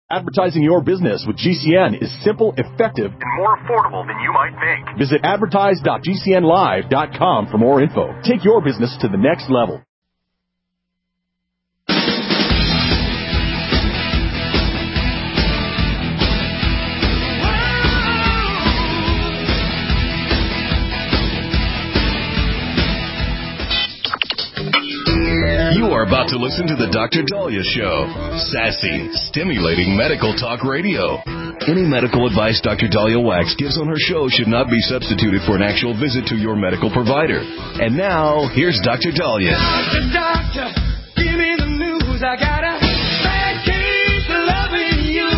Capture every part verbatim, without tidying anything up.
Advertising your business with G C N is simple, effective, and more affordable than you might think. Visit advertise dot g c n live dot com for more info. Take your business to the next level. You are about to listen to the Doctor Dahlia Show. Sassy, stimulating medical talk radio. Any medical advice Doctor Dahlia Wax gives on her show should not be substituted for an actual visit to your medical provider. And now, here's Doctor Dahlia. Doctor, doctor, give me the news. I got a bad case of loving you.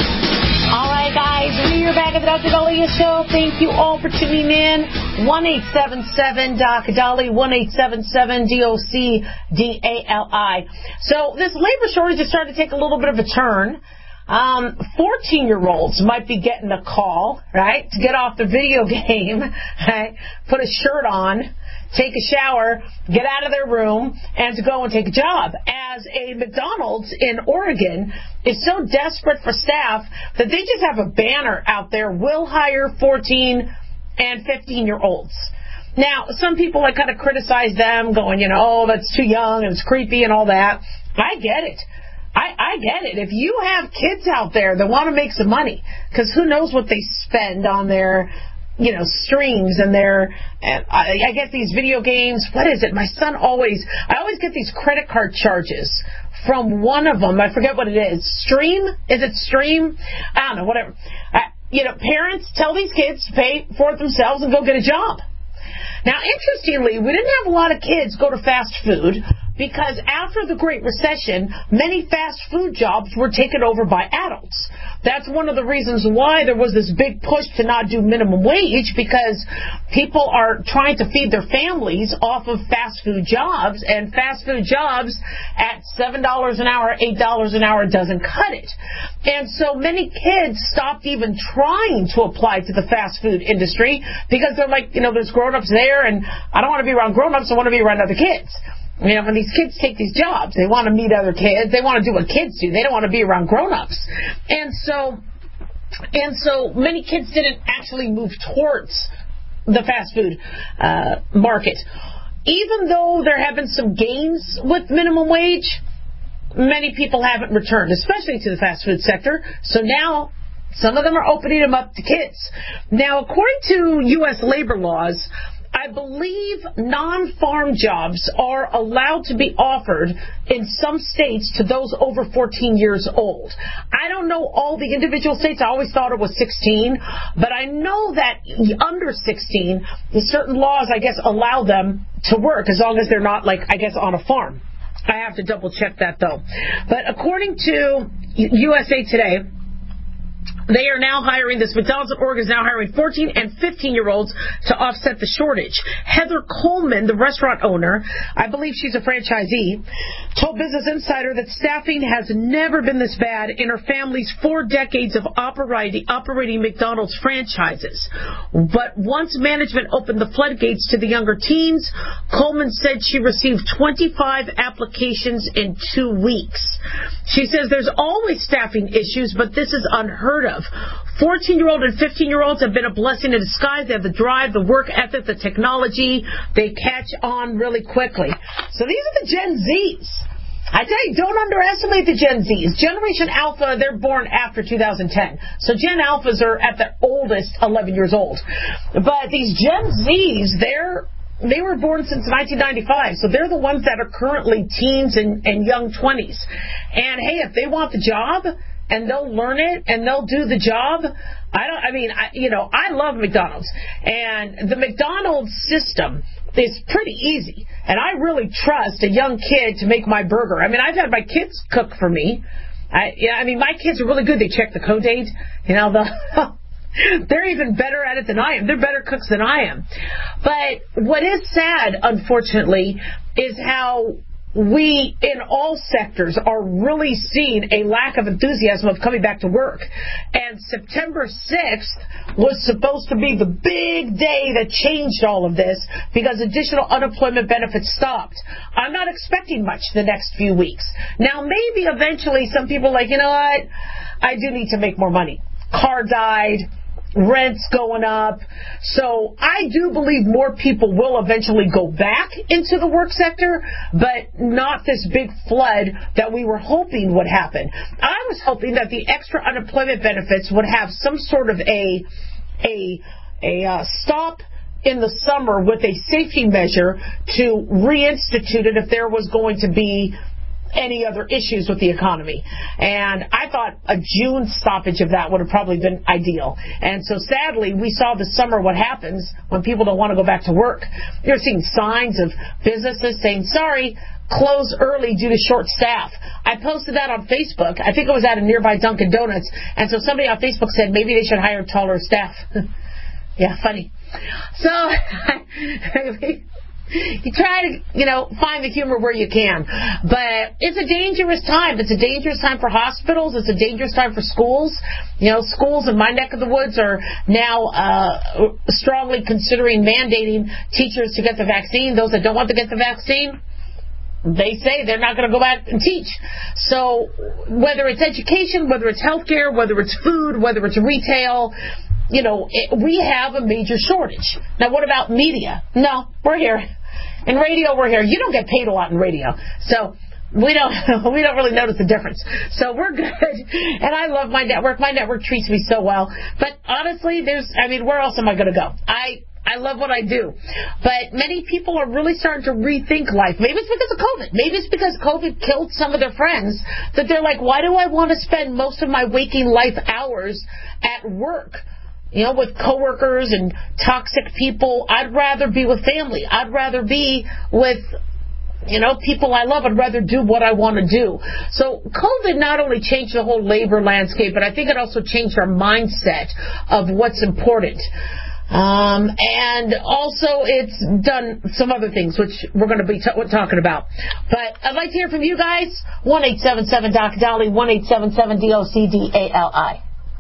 All right, guys, we're back at the Doctor Dahlia Show. Thank you all for tuning in. one eight seven seven D O C D A L I, one eight seven seven D O C D A L I. So this labor shortage is starting to take a little bit of a turn. Um, fourteen-year-olds might be getting a call, right, to get off the video game, right, put a shirt on, take a shower, get out of their room, and to go and take a job. As a McDonald's in Oregon is so desperate for staff that they just have a banner out there, will hire fourteen and fifteen-year-olds. Now, some people like kind of criticize them, going, you know, oh, that's too young and it's creepy and all that. I get it. I, I get it. If you have kids out there that want to make some money, because who knows what they spend on their, you know, streams and their, and I, I get these video games. What is it? My son always, I always get these credit card charges from one of them. I forget what it is. Stream? Is it Stream? I don't know, whatever. I, you know, parents tell these kids to pay for it themselves and go get a job. Now, interestingly, we didn't have a lot of kids go to fast food because after the Great Recession, many fast food jobs were taken over by adults. That's one of the reasons why there was this big push to not do minimum wage, because people are trying to feed their families off of fast food jobs, and fast food jobs at seven dollars an hour, eight dollars an hour doesn't cut it. And so many kids stopped even trying to apply to the fast food industry because they're like, you know, there's grown-ups there, and I don't want to be around grown-ups, I want to be around other kids. You know, when these kids take these jobs, they want to meet other kids. They want to do what kids do. They don't want to be around grown-ups. And so, and so many kids didn't actually move towards the fast food uh, market. Even though there have been some gains with minimum wage, many people haven't returned, especially to the fast food sector. So now some of them are opening them up to kids. Now, according to U S labor laws, I believe non-farm jobs are allowed to be offered in some states to those over fourteen years old. I don't know all the individual states. I always thought it was sixteen. But I know that under sixteen, certain laws, I guess, allow them to work as long as they're not, like, I guess, on a farm. I have to double check that, though. But according to U S A Today, they are now hiring, this McDonald's in Oregon is now hiring fourteen and fifteen-year-olds to offset the shortage. Heather Coleman, the restaurant owner, I believe she's a franchisee, told Business Insider that staffing has never been this bad in her family's four decades of operating, operating McDonald's franchises. But once management opened the floodgates to the younger teens, Coleman said she received twenty-five applications in two weeks. She says there's always staffing issues, but this is unheard of. fourteen-year-old and fifteen-year-olds have been a blessing in disguise. They have the drive, the work ethic, the technology. They catch on really quickly. So these are the Gen Zs. I tell you, don't underestimate the Gen Zs. Generation Alpha, they're born after two thousand ten. So Gen Alphas are at the oldest eleven years old. But these Gen Zs, they're They were born since nineteen ninety-five, so they're the ones that are currently teens and, and young twenties. And hey, if they want the job and they'll learn it and they'll do the job, I don't. I mean, I, you know, I love McDonald's, and the McDonald's system is pretty easy. And I really trust a young kid to make my burger. I mean, I've had my kids cook for me. I, yeah, I mean, my kids are really good. They check the code date. You know, the. They're even better at it than I am. They're better cooks than I am. But what is sad, unfortunately, is how we, in all sectors, are really seeing a lack of enthusiasm of coming back to work. And September sixth was supposed to be the big day that changed all of this because additional unemployment benefits stopped. I'm not expecting much the next few weeks. Now, maybe eventually some people are like, you know what, I do need to make more money. Car died. Rent's going up. So I do believe more people will eventually go back into the work sector, but not this big flood that we were hoping would happen. I was hoping that the extra unemployment benefits would have some sort of a a a uh, stop in the summer with a safety measure to reinstitute it if there was going to be any other issues with the economy. And I thought a June stoppage of that would have probably been ideal. And so sadly, we saw this summer what happens when people don't want to go back to work. You're seeing signs of businesses saying, sorry, close early due to short staff. I posted that on Facebook. I think it was at a nearby Dunkin' Donuts. And so somebody on Facebook said maybe they should hire taller staff. Yeah, funny. So, you try to, you know, find the humor where you can. But it's a dangerous time. It's a dangerous time for hospitals. It's a dangerous time for schools. You know, schools in my neck of the woods are now uh, strongly considering mandating teachers to get the vaccine. Those that don't want to get the vaccine, they say they're not going to go back and teach. So whether it's education, whether it's healthcare, whether it's food, whether it's retail, you know, it, we have a major shortage. Now, what about media? No, we're here. In radio, we're here. You don't get paid a lot in radio, so we don't we don't really notice the difference. So we're good. And I love my network. My network treats me so well. But honestly, there's, I mean, where else am I going to go? I I love what I do. But many people are really starting to rethink life. Maybe it's because of COVID. Maybe it's because COVID killed some of their friends that they're like, why do I want to spend most of my waking life hours at work? You know, with coworkers and toxic people. I'd rather be with family. I'd rather be with, you know, people I love. I'd rather do what I want to do. So COVID not only changed the whole labor landscape, but I think it also changed our mindset of what's important. Um, and also it's done some other things, which we're going to be t- talking about. But I'd like to hear from you guys. one eight seven seven D O C D O L Y, one eight seven seven D O C D A L I.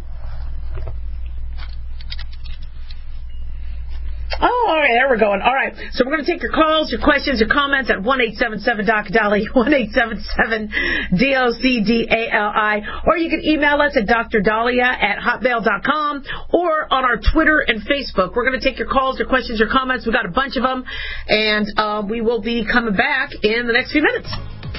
Oh, all right, there we're going. All right, so we're going to take your calls, your questions, your comments at one eight seven seven D O C D O L Y, one eight seven seven D O C D A L I, or you can email us at D R Dahlia at hotmail dot com, or on our Twitter and Facebook. We're going to take your calls, your questions, your comments. We've got a bunch of them, and uh, we will be coming back in the next few minutes.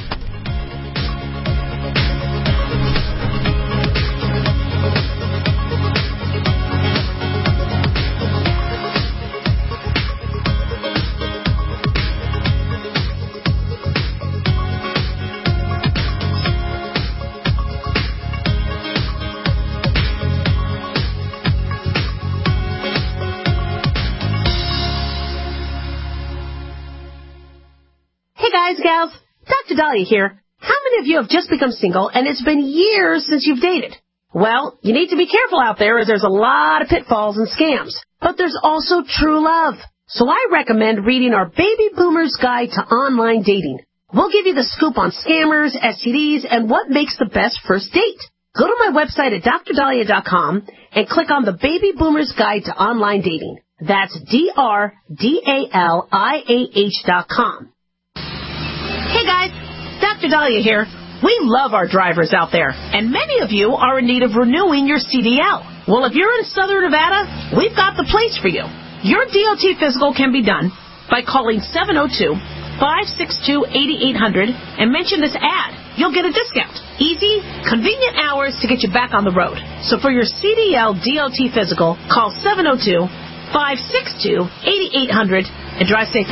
Guys, gals, Doctor Dahlia here. How many of you have just become single and it's been years since you've dated? Well, you need to be careful out there as there's a lot of pitfalls and scams. But there's also true love. So I recommend reading our Baby Boomer's Guide to Online Dating. We'll give you the scoop on scammers, S T Ds, and what makes the best first date. Go to my website at D R Dahlia dot com and click on the Baby Boomer's Guide to Online Dating. That's D R D A L I A H dot com. Hey guys, Doctor Dahlia here. We love our drivers out there, and many of you are in need of renewing your C D L. Well, if you're in Southern Nevada, we've got the place for you. Your D O T physical can be done by calling seven oh two, five six two, eight eight zero zero and mention this ad. You'll get a discount. Easy, convenient hours to get you back on the road. So for your C D L D O T physical, call seven oh two, five six two, eight eight zero zero and drive safe.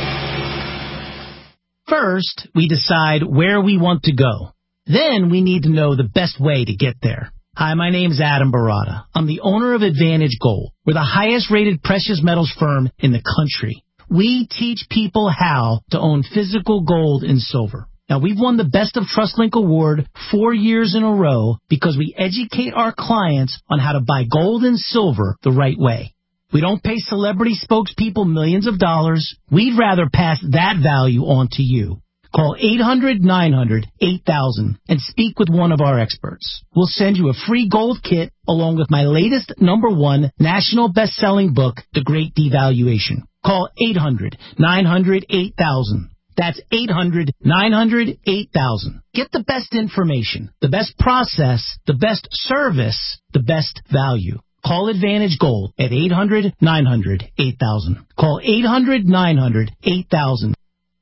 First, we decide where we want to go. Then we need to know the best way to get there. Hi, my name's Adam Barada. I'm the owner of Advantage Gold. We're the highest rated precious metals firm in the country. We teach people how to own physical gold and silver. Now, we've won the Best of TrustLink Award four years in a row because we educate our clients on how to buy gold and silver the right way. We don't pay celebrity spokespeople millions of dollars. We'd rather pass that value on to you. Call eight hundred, nine hundred, eight thousand and speak with one of our experts. We'll send you a free gold kit along with my latest number one national best-selling book, The Great Devaluation. Call eight hundred, nine hundred, eight thousand. That's eight hundred, nine hundred, eight thousand. Get the best information, the best process, the best service, the best value. Call Advantage Gold at eight hundred, nine hundred, eight thousand. Call eight hundred, nine hundred, eight thousand.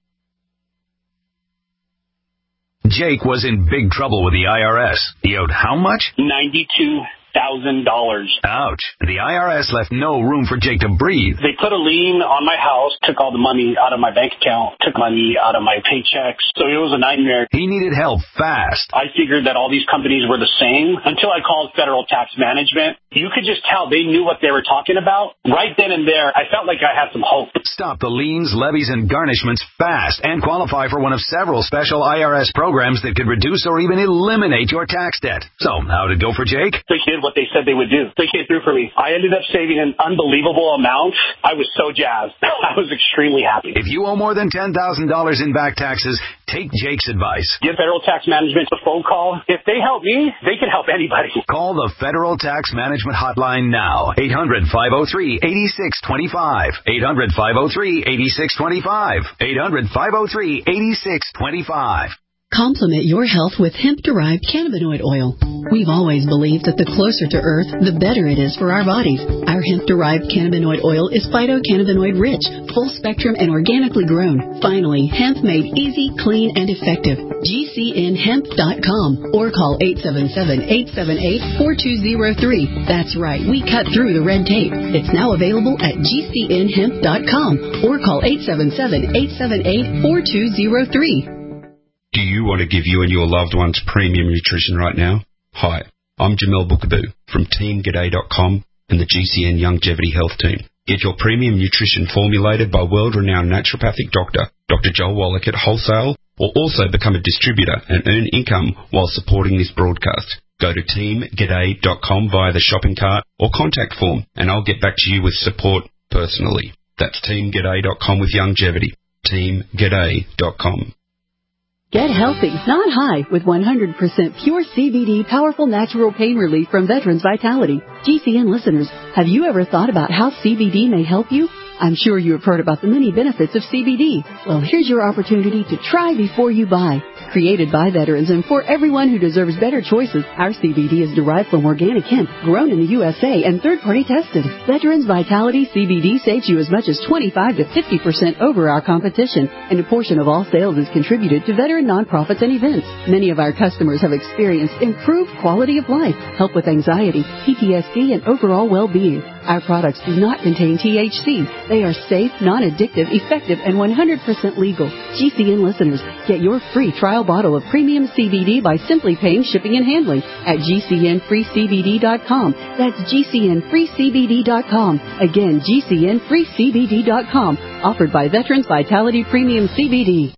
Jake was in big trouble with the I R S. He owed how much? ninety-two thousand dollars. Ouch. The I R S left no room for Jake to breathe. They put a lien on my house, took all the money out of my bank account, took money out of my paychecks. So it was a nightmare. He needed help fast. I figured that all these companies were the same until I called Federal Tax Management. You could just tell they knew what they were talking about. Right then and there, I felt like I had some hope. Stop the liens, levies, and garnishments fast and qualify for one of several special I R S programs that could reduce or even eliminate your tax debt. So, how'd it go for Jake? They did what they said they would do. They came through for me. I ended up saving an unbelievable amount. I was so jazzed. I was extremely happy. If you owe more than ten thousand dollars in back taxes, take Jake's advice. Give Federal Tax Management a phone call. If they help me, they can help anybody. Call the Federal Tax Management Hotline now. eight hundred, five oh three, eight six two five. eight hundred, five oh three, eight six two five. eight hundred, five oh three, eight six two five. Complement your health with hemp-derived cannabinoid oil. We've always believed that the closer to Earth, the better it is for our bodies. Our hemp-derived cannabinoid oil is phytocannabinoid-rich, full-spectrum, and organically grown. Finally, hemp made easy, clean, and effective. G C N hemp dot com or call eight seven seven, eight seven eight, four two zero three. That's right, we cut through the red tape. It's now available at G C N hemp dot com or call eight seven seven, eight seven eight, four two zero three. Do you want to give you and your loved ones premium nutrition right now? Hi, I'm Jamel Bookaboo from Team G'day dot com and the G C N Longevity Health Team. Get your premium nutrition formulated by world-renowned naturopathic doctor, Doctor Joel Wallach at wholesale, or also become a distributor and earn income while supporting this broadcast. Go to Team G'day dot com via the shopping cart or contact form, and I'll get back to you with support personally. That's Team G'day dot com with longevity. Team G'day dot com. Get healthy, not high, with one hundred percent pure C B D powerful natural pain relief from Veterans Vitality. G C N listeners, have you ever thought about how C B D may help you? I'm sure you have heard about the many benefits of C B D. Well, here's your opportunity to try before you buy. Created by veterans and for everyone who deserves better choices, our C B D is derived from organic hemp, grown in the U S A and third-party tested. Veterans Vitality C B D saves you as much as twenty-five to fifty percent over our competition, and a portion of all sales is contributed to veteran nonprofits and events. Many of our customers have experienced improved quality of life, help with anxiety, P T S D, and overall well-being. Our products do not contain T H C. They are safe, non-addictive, effective, and one hundred percent legal. G C N listeners, get your free trial bottle of premium C B D by simply paying shipping and handling at G C N free C B D dot com. That's G C N free C B D dot com. Again, G C N free C B D dot com. Offered by Veterans Vitality Premium C B D.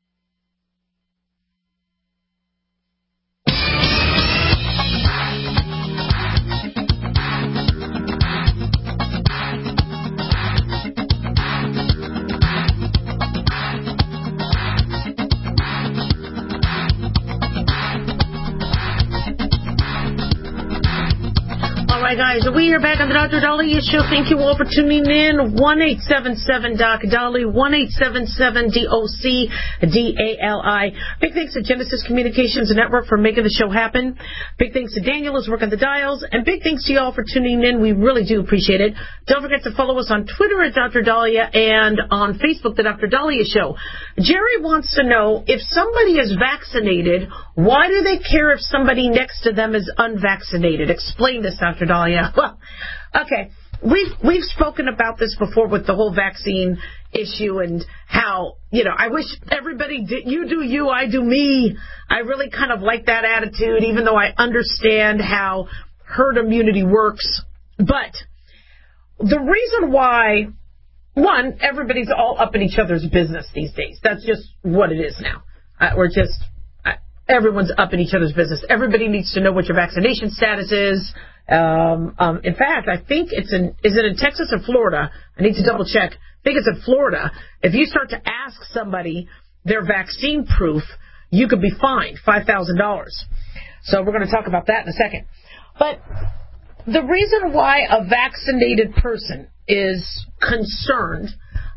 Guys, we are back on the Doctor Daliah Show. Thank you all for tuning in. one eight seven seven Doc Dolly, one eight seven seven D O C D A L I. Big thanks to Genesis Communications Network for making the show happen. Big thanks to Daniel who's working the dials. And big thanks to you all for tuning in. We really do appreciate it. Don't forget to follow us on Twitter at Doctor Daliah and on Facebook, The Doctor Daliah Show. Jerry wants to know, if somebody is vaccinated, why do they care if somebody next to them is unvaccinated? Explain this, Doctor Daliah. Well, okay, we've we've spoken about this before with the whole vaccine issue and how, you know, I wish everybody did, you do you, I do me. I really kind of like that attitude, even though I understand how herd immunity works. But the reason why, one, everybody's all up in each other's business these days. That's just what it is now. Uh, we're just, uh, everyone's up in each other's business. Everybody needs to know what your vaccination status is. Um, um, in fact, I think it's in, is it in Texas or Florida? I need to double check. I think it's in Florida. If you start to ask somebody their vaccine proof, you could be fined five thousand dollars. So we're going to talk about that in a second. But the reason why a vaccinated person is concerned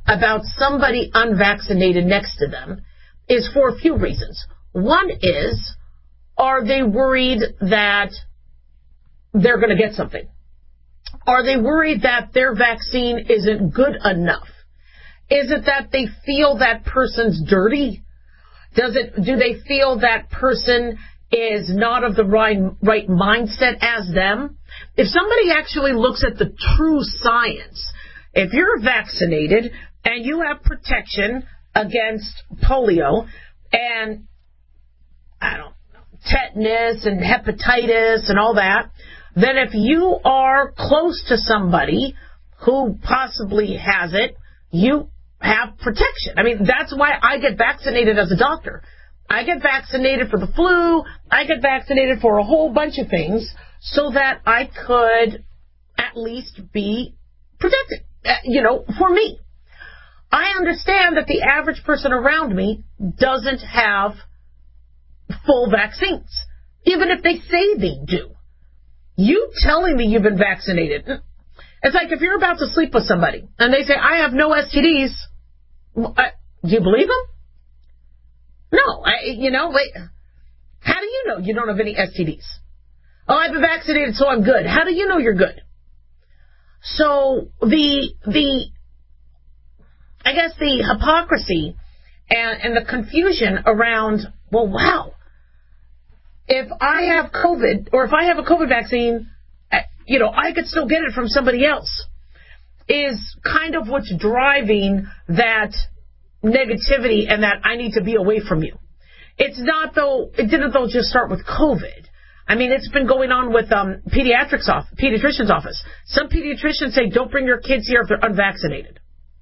about somebody unvaccinated next to them is for a few reasons. One is, are they worried that they're going to get something? Are they worried that their vaccine isn't good enough? Is it that they feel that person's dirty? Does it? Do they feel that person is not of the right, right mindset as them? If somebody actually looks at the true science, if you're vaccinated and you have protection against polio and, I don't know, tetanus and hepatitis and all that, then if you are close to somebody who possibly has it, you have protection. I mean, that's why I get vaccinated as a doctor. I get vaccinated for the flu. I get vaccinated for a whole bunch of things so that I could at least be protected, you know, for me. I understand that the average person around me doesn't have full vaccines, even if they say they do. You telling me you've been vaccinated, it's like if you're about to sleep with somebody and they say, I have no S T Ds, do you believe them? No, I, you know, wait, how do you know you don't have any S T Ds? Oh, I've been vaccinated, so I'm good. How do you know you're good? So the, the, I guess the hypocrisy and, and the confusion around, well, wow, if I have COVID, or if I have a COVID vaccine, you know, I could still get it from somebody else, is kind of what's driving that negativity and that I need to be away from you. It's not, though, it didn't, though, just start with COVID. I mean, it's been going on with um, pediatrics off, pediatrician's office. Some pediatricians say, don't bring your kids here if they're unvaccinated.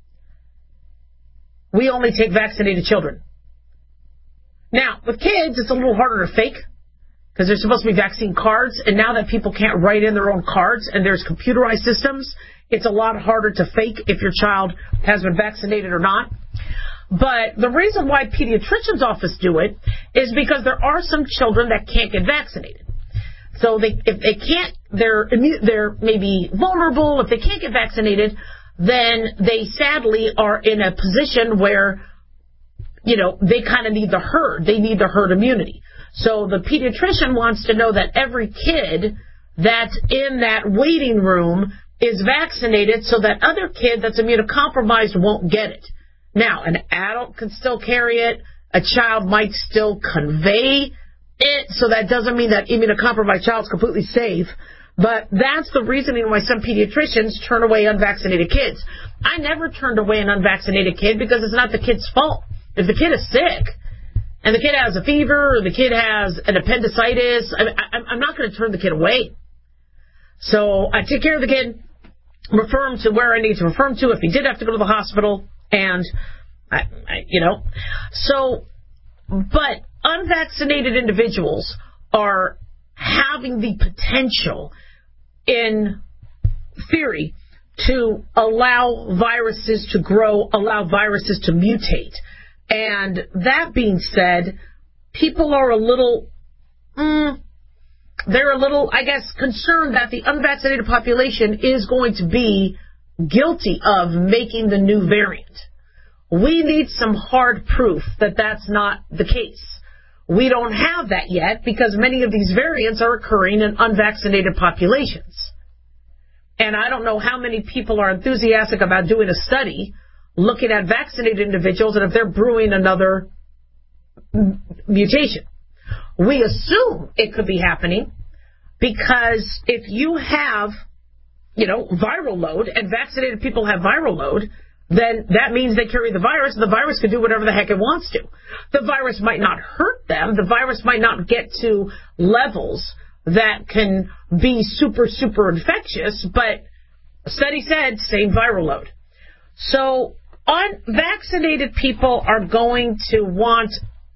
We only take vaccinated children. Now, with kids, it's a little harder to fake, because there's supposed to be vaccine cards, and now that people can't write in their own cards and there's computerized systems, it's a lot harder to fake if your child has been vaccinated or not. But the reason why pediatrician's office do it is because there are some children that can't get vaccinated. So they, if they can't, they're, they're maybe vulnerable. If they can't get vaccinated, then they sadly are in a position where, you know, they kind of need the herd. They need the herd immunity. So the pediatrician wants to know that every kid that's in that waiting room is vaccinated so that other kid that's immunocompromised won't get it. Now, an adult can still carry it. A child might still convey it, so that doesn't mean that immunocompromised child's completely safe. But that's the reasoning why some pediatricians turn away unvaccinated kids. I never turned away an unvaccinated kid because it's not the kid's fault. If the kid is sick, and the kid has a fever, or the kid has an appendicitis, I, I, I'm not going to turn the kid away. So I take care of the kid, refer him to where I need to refer him to if he did have to go to the hospital, and, I, I, you know. So, but unvaccinated individuals are having the potential, in theory, to allow viruses to grow, allow viruses to mutate. And that being said, people are a little, mm, they're a little, I guess, concerned that the unvaccinated population is going to be guilty of making the new variant. We need some hard proof that that's not the case. We don't have that yet because many of these variants are occurring in unvaccinated populations. And I don't know how many people are enthusiastic about doing a study looking at vaccinated individuals and if they're brewing another m- mutation. We assume it could be happening because if you have, you know, viral load and vaccinated people have viral load, then that means they carry the virus, and the virus can do whatever the heck it wants to. The virus might not hurt them. The virus might not get to levels that can be super, super infectious, but a study said same viral load. So unvaccinated people are going to want,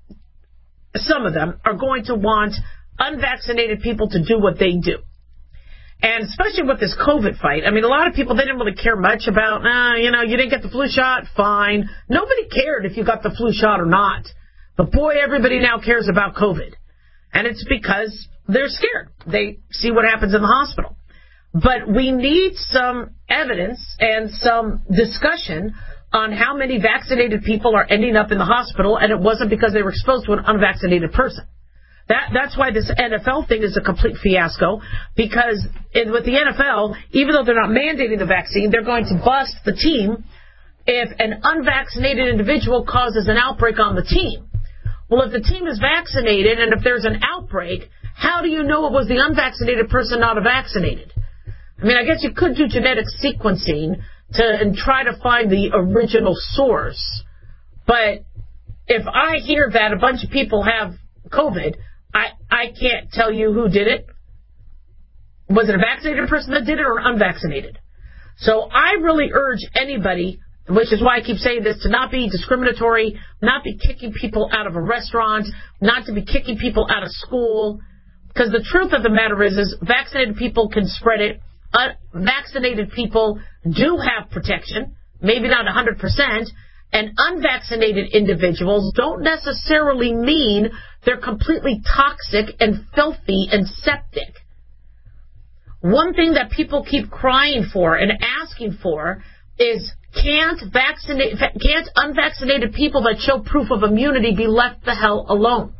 some of them are going to want unvaccinated people to do what they do. And especially with this COVID fight, I mean, a lot of people, they didn't really care much about, uh, you know, you didn't get the flu shot, fine. Nobody cared if you got the flu shot or not. But boy, everybody now cares about COVID. And it's because they're scared. They see what happens in the hospital. But we need some evidence and some discussion on how many vaccinated people are ending up in the hospital, and it wasn't because they were exposed to an unvaccinated person. That, that's why this N F L thing is a complete fiasco, because in, with the N F L, even though they're not mandating the vaccine, they're going to bust the team if an unvaccinated individual causes an outbreak on the team. Well, if the team is vaccinated and if there's an outbreak, how do you know it was the unvaccinated person, not a vaccinated? I mean, I guess you could do genetic sequencing to and try to find the original source. But if I hear that a bunch of people have COVID, I, I can't tell you who did it. Was it a vaccinated person that did it or unvaccinated? So I really urge anybody, which is why I keep saying this, to not be discriminatory, not be kicking people out of a restaurant, not to be kicking people out of school. Because the truth of the matter is, is vaccinated people can spread it. Unvaccinated people do have protection, maybe not one hundred percent. And unvaccinated individuals don't necessarily mean they're completely toxic and filthy and septic. One thing that people keep crying for and asking for is can't vaccinate, can't unvaccinated people that show proof of immunity be left the hell alone?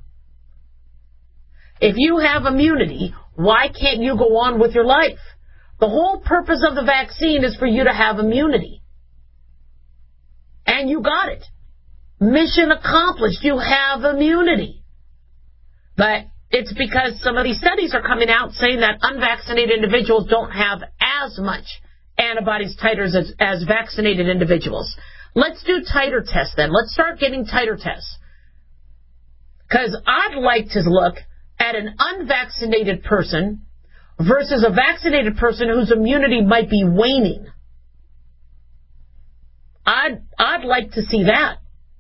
If you have immunity, why can't you go on with your life? The whole purpose of the vaccine is for you to have immunity. And you got it. Mission accomplished. You have immunity. But it's because some of these studies are coming out saying that unvaccinated individuals don't have as much antibodies titers as, as vaccinated individuals. Let's do titer tests then. Let's start getting titer tests. Because I'd like to look at an unvaccinated person versus a vaccinated person whose immunity might be waning. I'd, I'd like to see that.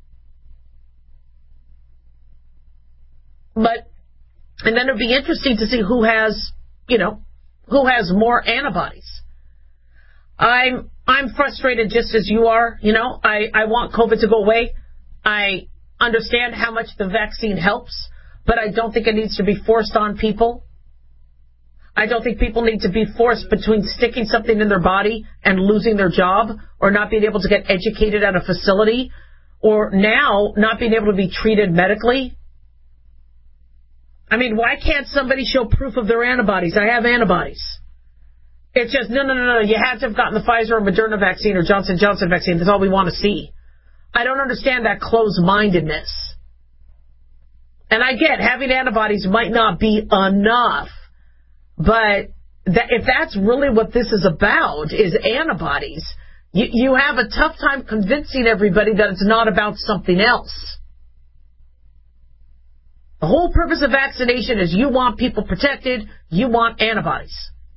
But, and then it'd be interesting to see who has, you know, who has more antibodies. I'm, I'm frustrated just as you are. You know, I, I want COVID to go away. I understand how much the vaccine helps, but I don't think it needs to be forced on people. I don't think people need to be forced between sticking something in their body and losing their job, or not being able to get educated at a facility, or now not being able to be treated medically. I mean, why can't somebody show proof of their antibodies? I have antibodies. It's just, no, no, no, no, you have to have gotten the Pfizer or Moderna vaccine or Johnson and Johnson vaccine. That's all we want to see. I don't understand that closed-mindedness. And I get having antibodies might not be enough. But that, if that's really what this is about, is antibodies, you, you have a tough time convincing everybody that it's not about something else. The whole purpose of vaccination is you want people protected, you want antibodies.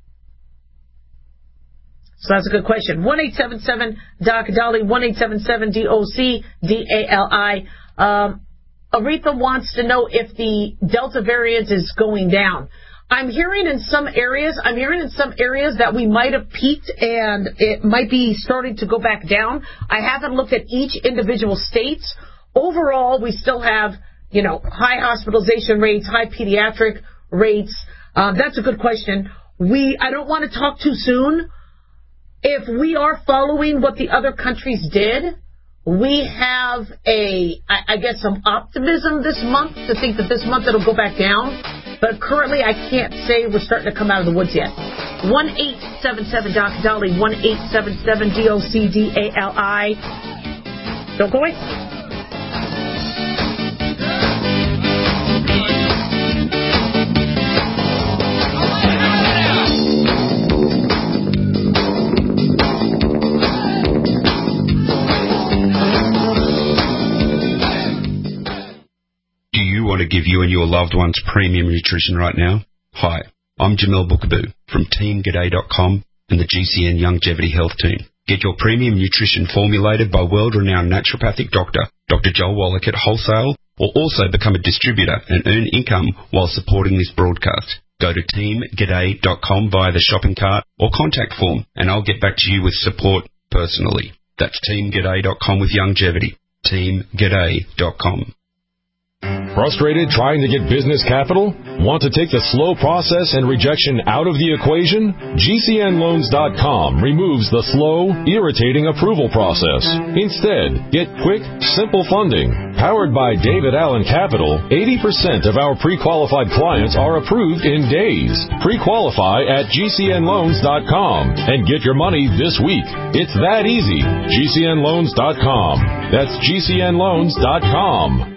So that's a good question. one eight seven seven D O C D A L I, one eight seven seven D O C D A L I. Um, Aretha wants to know if the Delta variant is going down. I'm hearing in some areas, I'm hearing in some areas that we might have peaked and it might be starting to go back down. I haven't looked at each individual state. Overall, we still have, you know, high hospitalization rates, high pediatric rates. Um, that's a good question. We, I don't want to talk too soon. If we are following what the other countries did, we have a, I, I guess, some optimism this month to think that this month it'll go back down. But currently, I can't say we're starting to come out of the woods yet. one eight seven seven D O C D A L I, one eight seven seven D O C D A L I. Don't go away. Want to give you and your loved ones premium nutrition right now? Hi, I'm Jamel Bookaboo from Team G'day dot com and the G C N Longevity Health Team. Get your premium nutrition formulated by world-renowned naturopathic doctor, Doctor Joel Wallach at wholesale, or also become a distributor and earn income while supporting this broadcast. Go to Team G'day dot com via the shopping cart or contact form, and I'll get back to you with support personally. That's Team G'day dot com with longevity. Team G'day dot com. Frustrated trying to get business capital? Want to take the slow process and rejection out of the equation? G C N loans dot com removes the slow, irritating approval process. Instead, get quick, simple funding. Powered by David Allen Capital, eighty percent of our pre-qualified clients are approved in days. Pre-qualify at G C N loans dot com and get your money this week. It's that easy. G C N loans dot com. That's G C N loans dot com.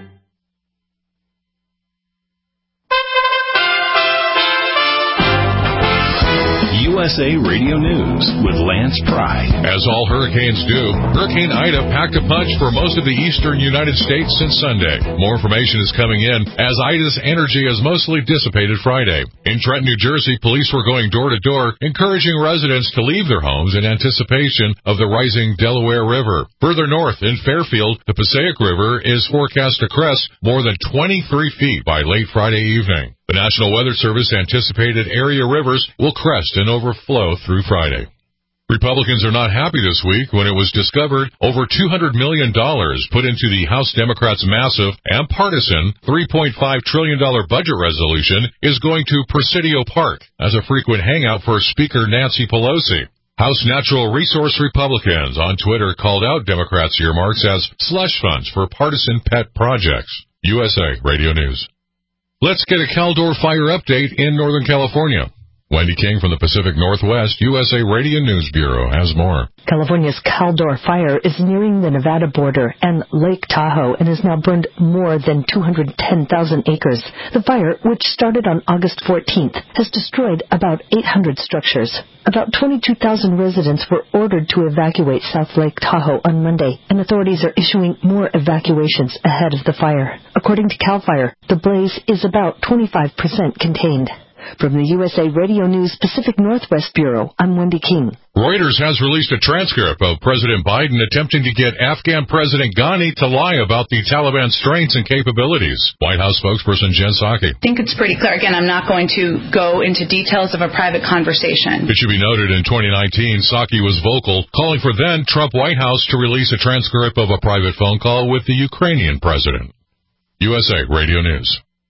U S A Radio News with Lance Pry. As all hurricanes do, Hurricane Ida packed a punch for most of the eastern United States since Sunday. More information is coming in as Ida's energy has mostly dissipated Friday. In Trenton, New Jersey, police were going door to door, encouraging residents to leave their homes in anticipation of the rising Delaware River. Further north, in Fairfield, the Passaic River is forecast to crest more than twenty-three feet by late Friday evening. The National Weather Service anticipated area rivers will crest and overflow through Friday. Republicans are not happy this week when it was discovered over two hundred million dollars put into the House Democrats' massive and partisan three point five trillion dollars budget resolution is going to Presidio Park as a frequent hangout for Speaker Nancy Pelosi. House Natural Resource Republicans on Twitter called out Democrats' earmarks as slush funds for partisan pet projects. U S A Radio News. Let's get a Caldor fire update in Northern California. Wendy King from the Pacific Northwest, U S A Radio News Bureau, has more. California's Caldor fire is nearing the Nevada border and Lake Tahoe and has now burned more than two hundred ten thousand acres. The fire, which started on August fourteenth, has destroyed about eight hundred structures. About twenty-two thousand residents were ordered to evacuate South Lake Tahoe on Monday, and authorities are issuing more evacuations ahead of the fire. According to CAL FIRE, the blaze is about twenty-five percent contained. From the U S A Radio News Pacific Northwest Bureau, I'm Wendy King. Reuters has released a transcript of President Biden attempting to get Afghan President Ghani to lie about the Taliban's strengths and capabilities. White House spokesperson Jen Psaki. I think it's pretty clear. Again, I'm not going to go into details of a private conversation. It should be noted in twenty nineteen, Psaki was vocal, calling for then Trump White House to release a transcript of a private phone call with the Ukrainian president. U S A Radio News.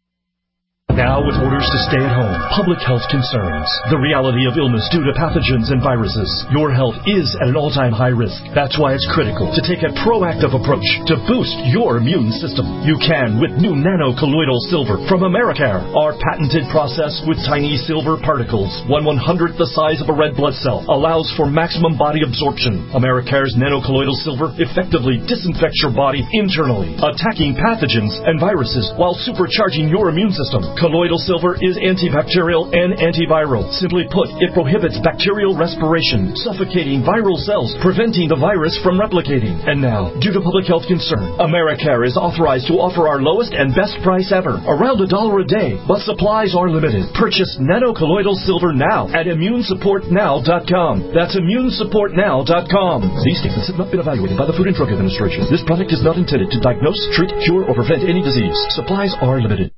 Now with orders to stay at home, public health concerns, the reality of illness due to pathogens and viruses, your health is at an all-time high risk. That's why it's critical to take a proactive approach to boost your immune system. You can with new nano-colloidal silver from Americare. Our patented process with tiny silver particles, one one-hundredth the size of a red blood cell, allows for maximum body absorption. Americare's nano-colloidal silver effectively disinfects your body internally, attacking pathogens and viruses while supercharging your immune system. Colloidal silver is antibacterial and antiviral. Simply put, it prohibits bacterial respiration, suffocating viral cells, preventing the virus from replicating. And now, due to public health concern, Americare is authorized to offer our lowest and best price ever, around a dollar a day, but supplies are limited. Purchase nano-colloidal silver now at immune support now dot com. That's immune support now dot com. These statements have not been evaluated by the Food and Drug Administration. This product is not intended to diagnose, treat, cure, or prevent any disease. Supplies are limited.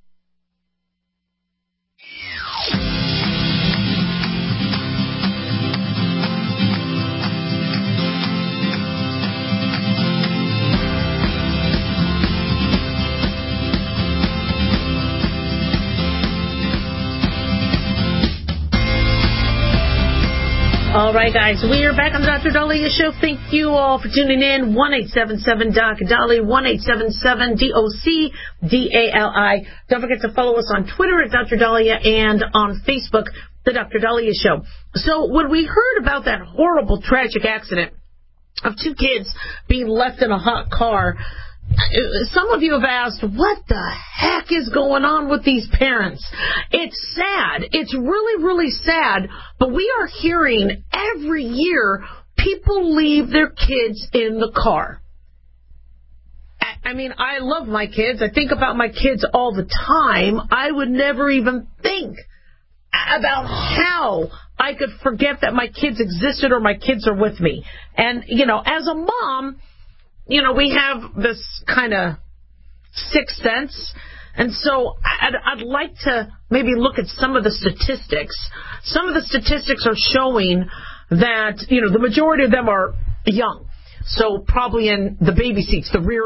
All right, guys, we are back on the Doctor Dahlia Show. Thank you all for tuning in. one eight seven seven D O C D A L I, one eight seven seven D O C D A L I. Don't forget to follow us on Twitter at Doctor Dahlia and on Facebook, The Doctor Dahlia Show. So when we heard about that horrible, tragic accident of two kids being left in a hot car, some of you have asked, what the heck is going on with these parents? It's sad. It's really, really sad. But we are hearing every year people leave their kids in the car. I mean, I love my kids. I think about my kids all the time. I would never even think about how I could forget that my kids existed or my kids are with me. And, you know, as a mom, you know, we have this kind of sixth sense. And so I'd, I'd like to maybe look at some of the statistics. Some of the statistics are showing that, you know, the majority of them are young. So probably in the baby seats, the rear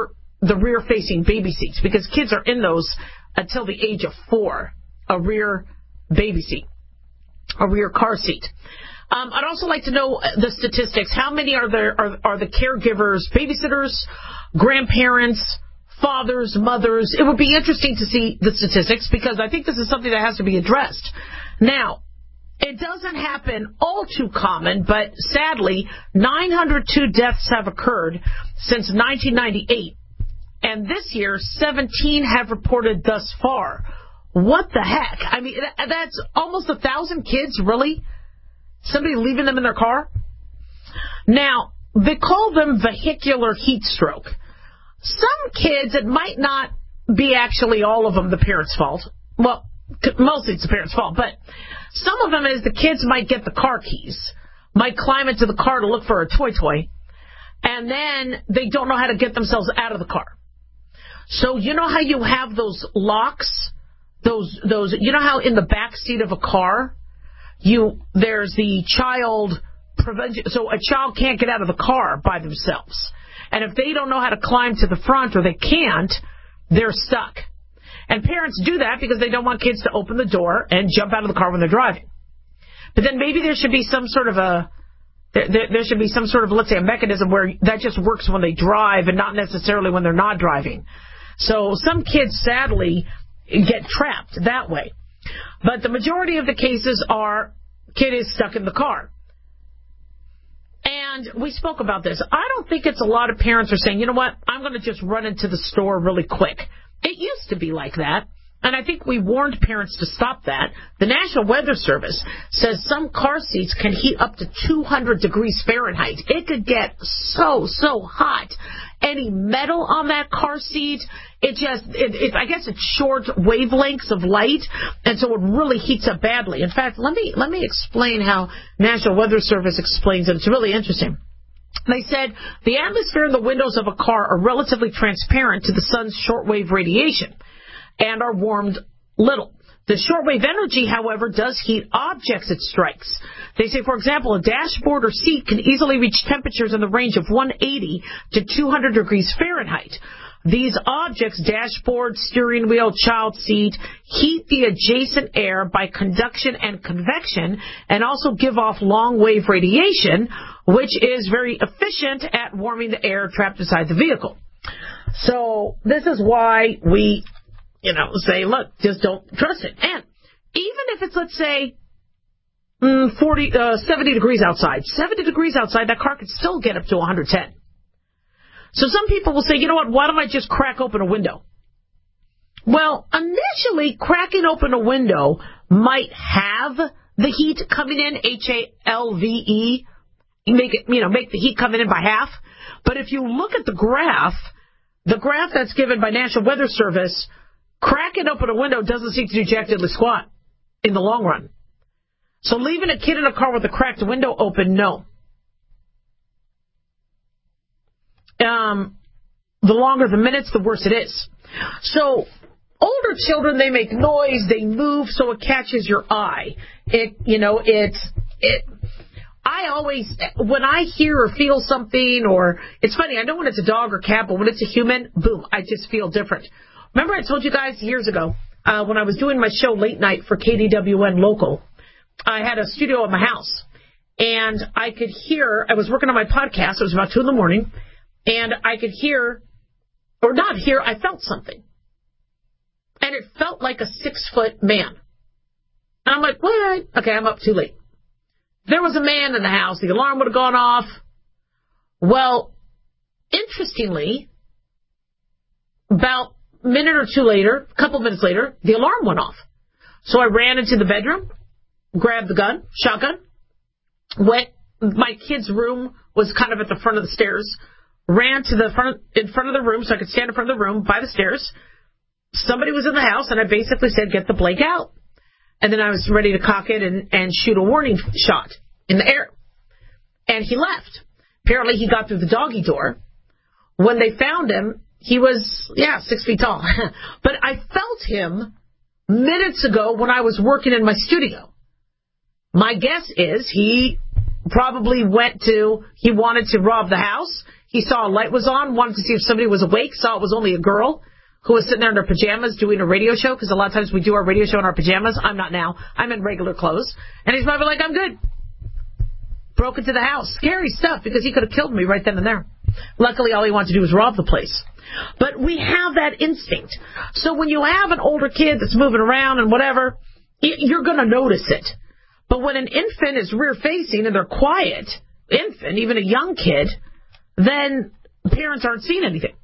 the rear-facing baby seats, because kids are in those until the age of four, a rear baby seat, a rear car seat. Um, I'd also like to know the statistics. How many are there are, are the caregivers, babysitters, grandparents, fathers, mothers? It would be interesting to see the statistics, because I think this is something that has to be addressed. Now, it doesn't happen all too common, but sadly, nine hundred two deaths have occurred since nineteen ninety-eight. And this year, seventeen have reported thus far. What the heck? I mean, that's almost a thousand kids, really? Somebody leaving them in their car? Now, they call them vehicular heat stroke. Some kids, it might not be actually all of them the parents' fault. Well, mostly it's the parents' fault, but some of them is the kids might get the car keys, might climb into the car to look for a toy toy, and then they don't know how to get themselves out of the car. So you know how you have those locks? Those, those, you know how in the back seat of a car, you, there's the child prevention, so a child can't get out of the car by themselves. And if they don't know how to climb to the front, or they can't, they're stuck. And parents do that because they don't want kids to open the door and jump out of the car when they're driving. But then maybe there should be some sort of a, there, there should be some sort of, let's say, a mechanism where that just works when they drive and not necessarily when they're not driving. So some kids, sadly, get trapped that way. But the majority of the cases are kid is stuck in the car. And we spoke about this. I don't think it's a lot of parents are saying, you know what, I'm going to just run into the store really quick. It used to be like that, and I think we warned parents to stop that. The National Weather Service says some car seats can heat up to two hundred degrees Fahrenheit. It could get so, so hot. Any metal on that car seat, it just, it, it, I guess it's short wavelengths of light, and so it really heats up badly. In fact, let me let me explain how National Weather Service explains it. It's really interesting. They said the atmosphere and the windows of a car are relatively transparent to the sun's shortwave radiation and are warmed little. The shortwave energy, however, does heat objects it strikes. They say, for example, a dashboard or seat can easily reach temperatures in the range of one hundred eighty to two hundred degrees Fahrenheit. These objects, dashboard, steering wheel, child seat, heat the adjacent air by conduction and convection, and also give off long-wave radiation, which is very efficient at warming the air trapped inside the vehicle. So this is why we, you know, say, look, just don't trust it. And even if it's, let's say, mm, forty, uh, seventy degrees outside, seventy degrees outside, that car could still get up to one hundred ten. So some people will say, you know what, why don't I just crack open a window? Well, initially, cracking open a window might have the heat coming in, H A L V E, make it, you know, make the heat coming in by half. But if you look at the graph, the graph that's given by National Weather Service, cracking open a window doesn't seem to do jack diddly squat in the long run. So leaving a kid in a car with a cracked window open, no. Um, the longer the minutes, the worse it is. So older children, they make noise, they move, so it catches your eye. It, you know, it, it, I always, when I hear or feel something, or, it's funny, I know when it's a dog or cat, but when it's a human, boom, I just feel different. Remember I told you guys years ago, uh, when I was doing my show late night for K D W N Local, I had a studio at my house, and I could hear, I was working on my podcast, it was about two in the morning, and I could hear, or not hear, I felt something. And it felt like a six-foot man. And I'm like, what? Okay, I'm up too late. There was a man in the house. The alarm would have gone off. Well, interestingly, about a minute or two later, a couple of minutes later, the alarm went off. So I ran into the bedroom, grabbed the gun, shotgun, went, my kid's room was kind of at the front of the stairs, ran to the front, in front of the room so I could stand in front of the room by the stairs. Somebody was in the house, and I basically said, get the Blake out. And then I was ready to cock it and, and shoot a warning shot in the air. And he left. Apparently he got through the doggy door. When they found him, he was, yeah, six feet tall. But I felt him minutes ago when I was working in my studio. My guess is he probably went to, he wanted to rob the house. He saw a light was on, wanted to see if somebody was awake, saw it was only a girl who was sitting there in her pajamas doing a radio show, because a lot of times we do our radio show in our pajamas. I'm not now. I'm in regular clothes. And he's probably like, I'm good. Broke into the house. Scary stuff, because he could have killed me right then and there. Luckily, all he wanted to do was rob the place. But we have that instinct. So when you have an older kid that's moving around and whatever, you're going to notice it. But when an infant is rear-facing and they're quiet, infant, even a young kid, then parents aren't seeing anything.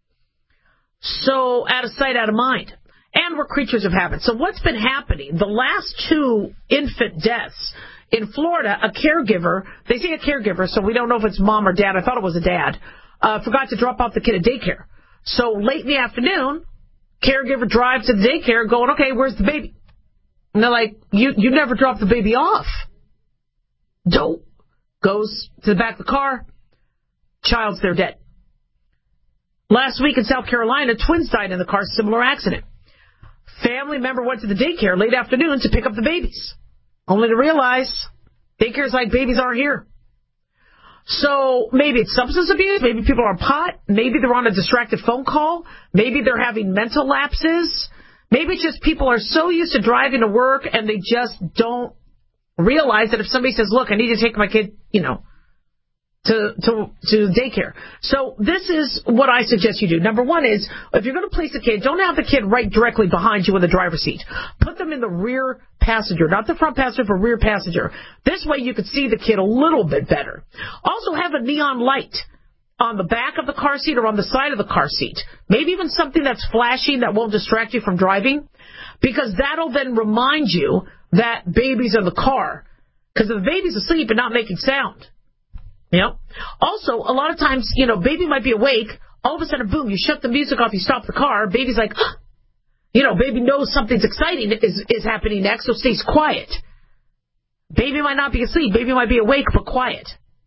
So out of sight, out of mind. And we're creatures of habit. So what's been happening? The last two infant deaths in Florida, a caregiver, they say a caregiver, so we don't know if it's mom or dad. I thought it was a dad. Uh, forgot to drop off the kid at daycare. So late in the afternoon, caregiver drives to the daycare going, okay, where's the baby? And they're like, you you never dropped the baby off. Dope. Goes to the back of the car. Child's there dead. Last week in South Carolina, twins died in the car, similar accident. Family member went to the daycare late afternoon to pick up the babies, only to realize daycare's like, babies aren't here. So maybe it's substance abuse, maybe people are on pot, maybe they're on a distracted phone call, maybe they're having mental lapses, maybe it's just people are so used to driving to work and they just don't realize that if somebody says, look, I need to take my kid, you know, to to to daycare. So this is what I suggest you do. Number one is, if you're going to place a kid, don't have the kid right directly behind you in the driver's seat. Put them in the rear passenger, not the front passenger, but rear passenger. This way you could see the kid a little bit better. Also have a neon light on the back of the car seat or on the side of the car seat. Maybe even something that's flashing that won't distract you from driving, because that'll then remind you that baby's in the car. Because if the baby's asleep and not making sound. You know? Also, a lot of times, you know, baby might be awake. All of a sudden, boom, you shut the music off, you stop the car. Baby's like, huh. You know, baby knows something's exciting is, is happening next, so stays quiet. Baby might not be asleep. Baby might be awake, but quiet.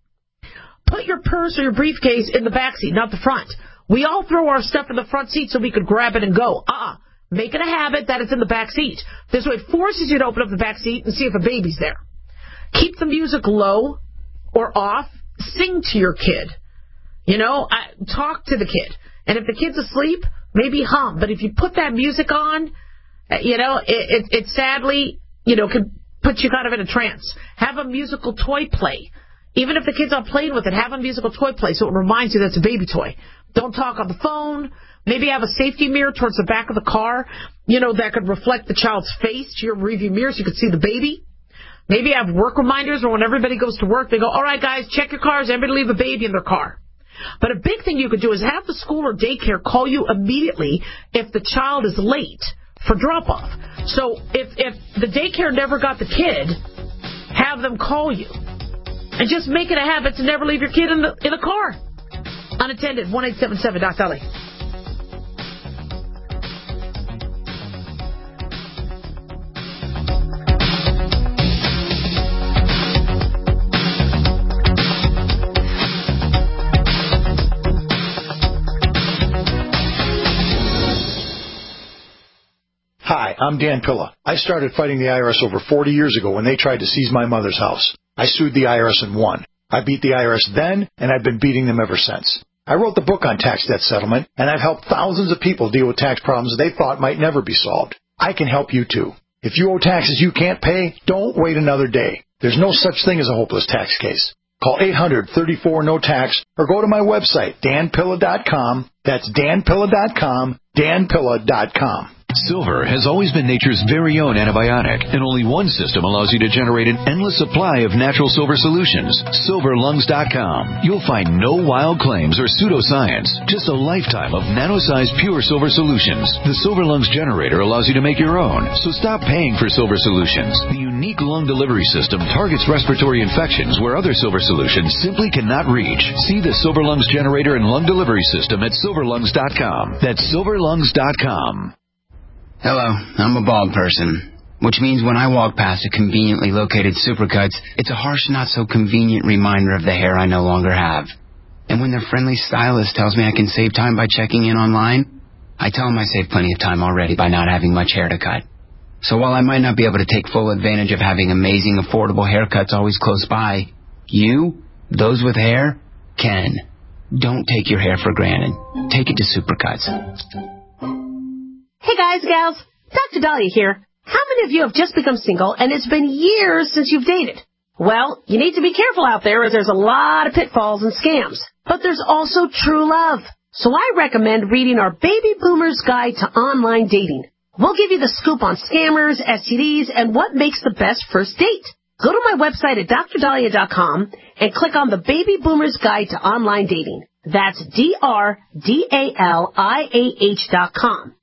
Put your purse or your briefcase in the back seat, not the front. We all throw our stuff in the front seat so we could grab it and go. Uh-uh. Make it a habit that it's in the back seat. This way it forces you to open up the back seat and see if a baby's there. Keep the music low or off. Sing to your kid. You know, I, talk to the kid. And if the kid's asleep, maybe hum. But if you put that music on, you know, it, it, it sadly, you know, can put you kind of in a trance. Have a musical toy play. Even if the kid's not playing with it, have a musical toy play so it reminds you that it's a baby toy. Don't talk on the phone. Maybe have a safety mirror towards the back of the car, you know, that could reflect the child's face to your rearview mirror so you could see the baby. Maybe have work reminders, or when everybody goes to work, they go, all right, guys, check your cars. Everybody leave a baby in their car. But a big thing you could do is have the school or daycare call you immediately if the child is late for drop-off. So if, if the daycare never got the kid, have them call you. And just make it a habit to never leave your kid in the, in the car unattended. one eight seven seven Doc Dolly. Hi, I'm Dan Pilla. I started fighting the I R S over forty years ago when they tried to seize my mother's house. I sued the I R S and won. I beat the I R S then, and I've been beating them ever since. I wrote the book on tax debt settlement, and I've helped thousands of people deal with tax problems they thought might never be solved. I can help you too. If you owe taxes you can't pay, don't wait another day. There's no such thing as a hopeless tax case. Call eight hundred, thirty-four, no tax or go to my website, dan pilla dot com. That's dan pilla dot com, dan pilla dot com. Silver has always been nature's very own antibiotic, and only one system allows you to generate an endless supply of natural silver solutions. silver lungs dot com. You'll find no wild claims or pseudoscience, just a lifetime of nano-sized pure silver solutions. The Silver Lungs generator allows you to make your own, so stop paying for silver solutions. The unique lung delivery system targets respiratory infections where other silver solutions simply cannot reach. See the Silver Lungs generator and lung delivery system at silver lungs dot com. That's silver lungs dot com. Hello, I'm a bald person, which means when I walk past a conveniently located Supercuts, it's a harsh, not-so-convenient reminder of the hair I no longer have. And when their friendly stylist tells me I can save time by checking in online, I tell them I save plenty of time already by not having much hair to cut. So while I might not be able to take full advantage of having amazing, affordable haircuts always close by, you, those with hair, can. Don't take your hair for granted. Take it to Supercuts. Hey guys, gals, Doctor Dahlia here. How many of you have just become single and it's been years since you've dated? Well, you need to be careful out there as there's a lot of pitfalls and scams. But there's also true love. So I recommend reading our Baby Boomer's Guide to Online Dating. We'll give you the scoop on scammers, S T Ds, and what makes the best first date. Go to my website at dr dahlia dot com and click on the Baby Boomer's Guide to Online Dating. That's D R D A L I A H dot com.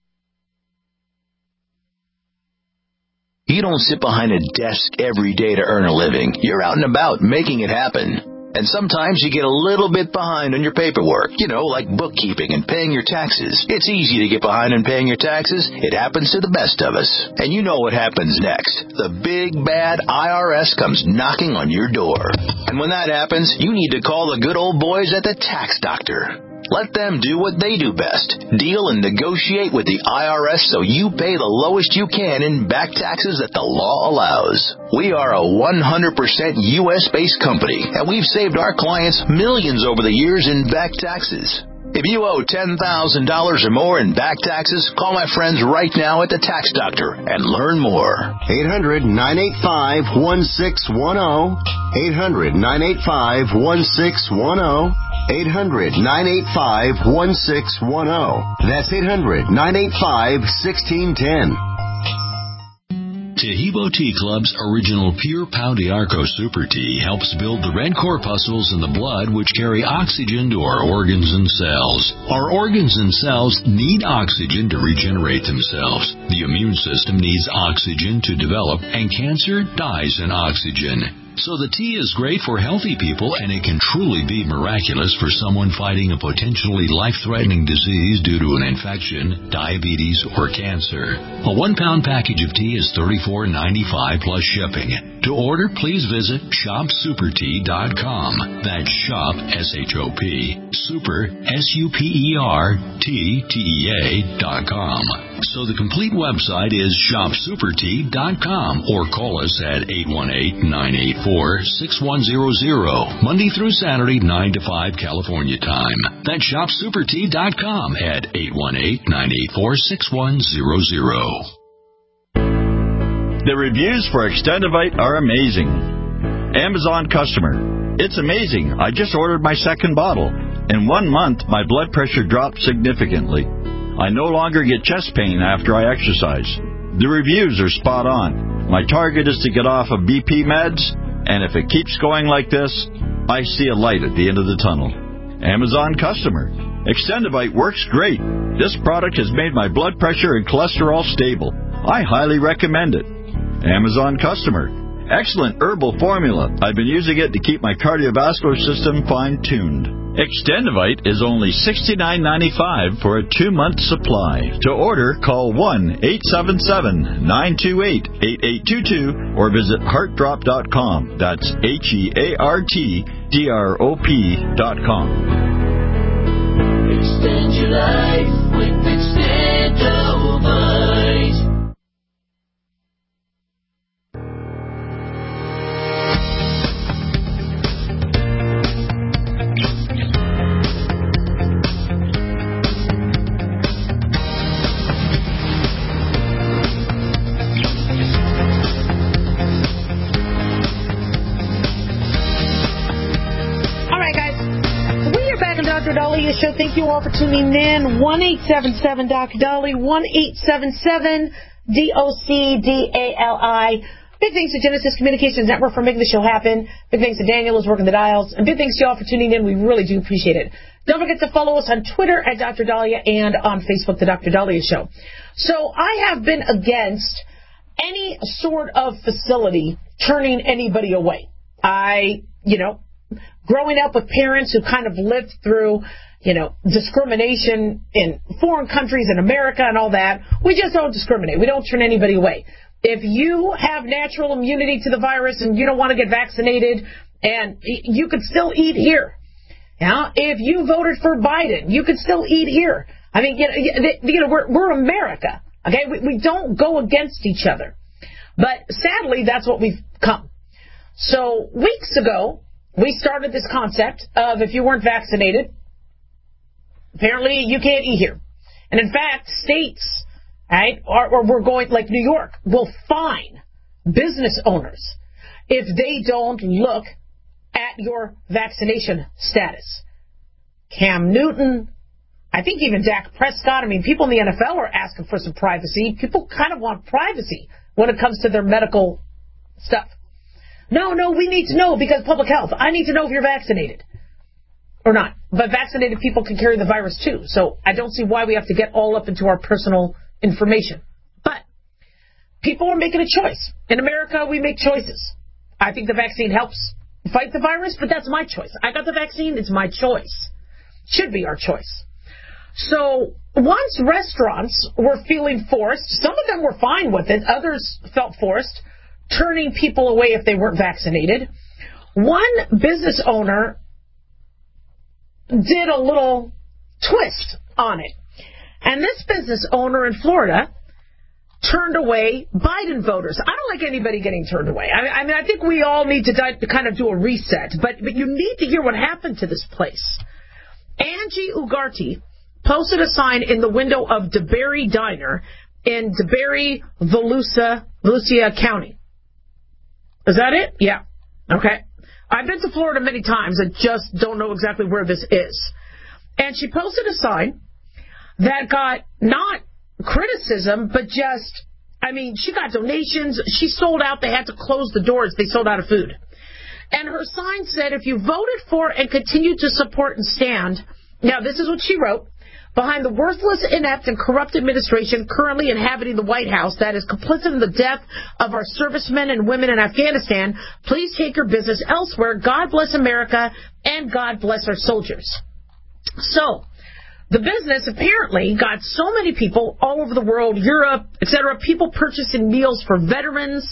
You don't sit behind a desk every day to earn a living. You're out and about making it happen. And sometimes you get a little bit behind on your paperwork, you know, like bookkeeping and paying your taxes. It's easy to get behind on paying your taxes. It happens to the best of us. And you know what happens next. The big, bad I R S comes knocking on your door. And when that happens, you need to call the good old boys at the Tax Doctor. Let them do what they do best. Deal and negotiate with the I R S so you pay the lowest you can in back taxes that the law allows. We are a one hundred percent U S-based company, and we've saved our clients millions over the years in back taxes. If you owe ten thousand dollars or more in back taxes, call my friends right now at the Tax Doctor and learn more. eight hundred, nine eight five, one six one zero. eight hundred, nine eight five, one six one zero. eight hundred, nine eight five, one six one zero. That's eight hundred, nine eight five, one six one zero. Tahibo Tea Club's original Pure Pau d'Arco Super Tea helps build the red corpuscles in the blood which carry oxygen to our organs and cells. Our organs and cells need oxygen to regenerate themselves. The immune system needs oxygen to develop, and cancer dies in oxygen. So the tea is great for healthy people, and it can truly be miraculous for someone fighting a potentially life-threatening disease due to an infection, diabetes, or cancer. A one-pound package of tea is thirty-four ninety-five plus shipping. To order, please visit shop super tea dot com. That's shop, S H O P, super, S U P E R, T, T E A dot com. So the complete website is shop super tea dot com, or call us at eight one eight, nine eight four, six one zero zero, Monday through Saturday, nine to five California time. That's shop super tea dot com at eight one eight, nine eight four, six one zero zero. The reviews for Extendivite are amazing. Amazon customer. It's amazing. I just ordered my second bottle. In one month, my blood pressure dropped significantly. I no longer get chest pain after I exercise. The reviews are spot on. My target is to get off of B P meds, and if it keeps going like this, I see a light at the end of the tunnel. Amazon customer. Extendivite works great. This product has made my blood pressure and cholesterol stable. I highly recommend it. Amazon customer. Excellent herbal formula. I've been using it to keep my cardiovascular system fine-tuned. Extendivite is only sixty-nine ninety-five for a two-month supply. To order, call one eight seven seven, nine two eight, eight eight two two or visit heart drop dot com. That's H E A R T D R O P dot com. Extend your life with Extendivite. Doctor Dahlia Show. Thank you all for tuning in. one eight seven seven Doc Dolly, one eight seven seven D O C D A L I. Big thanks to Genesis Communications Network for making the show happen. Big thanks to Daniel who's working the dials. And big thanks to y'all for tuning in. We really do appreciate it. Don't forget to follow us on Twitter at Doctor Dahlia and on Facebook, The Doctor Dahlia Show. So I have been against any sort of facility turning anybody away. I, you know, growing up with parents who kind of lived through, you know, discrimination in foreign countries in America and all that, we just don't discriminate. We don't turn anybody away. If you have natural immunity to the virus and you don't want to get vaccinated, and you could still eat here. Now, if you voted for Biden, you could still eat here. I mean, you know, you know we're, we're America, okay? We, we don't go against each other. But sadly, that's what we've come. So weeks ago, we started this concept of if you weren't vaccinated, apparently you can't eat here. And in fact, states, right, or, or we're going, like New York, will fine business owners if they don't look at your vaccination status. Cam Newton, I think even Dak Prescott, I mean, people in the N F L are asking for some privacy. People kind of want privacy when it comes to their medical stuff. No, no, we need to know because public health. I need to know if you're vaccinated or not. But vaccinated people can carry the virus too. So I don't see why we have to get all up into our personal information. But people are making a choice. In America, we make choices. I think the vaccine helps fight the virus, but that's my choice. I got the vaccine. It's my choice. Should be our choice. So once restaurants were feeling forced, some of them were fine with it. Others felt forced, turning people away if they weren't vaccinated. One business owner did a little twist on it. And this business owner in Florida turned away Biden voters. I don't like anybody getting turned away. I mean, I, mean, I think we all need to, di- to kind of do a reset. But, but you need to hear what happened to this place. Angie Ugarte posted a sign in the window of DeBerry Diner in DeBerry, Volusia, Volusia County. Is that it? Yeah. Okay. I've been to Florida many times. I just don't know exactly where this is. And she posted a sign that got not criticism, but just, I mean, she got donations. She sold out. They had to close the doors. They sold out of food. And her sign said, if you voted for and continue to support and stand, now this is what she wrote, behind the worthless, inept, and corrupt administration currently inhabiting the White House that is complicit in the death of our servicemen and women in Afghanistan, please take your business elsewhere. God bless America, and God bless our soldiers. So, the business apparently got so many people all over the world, Europe, et cetera, people purchasing meals for veterans,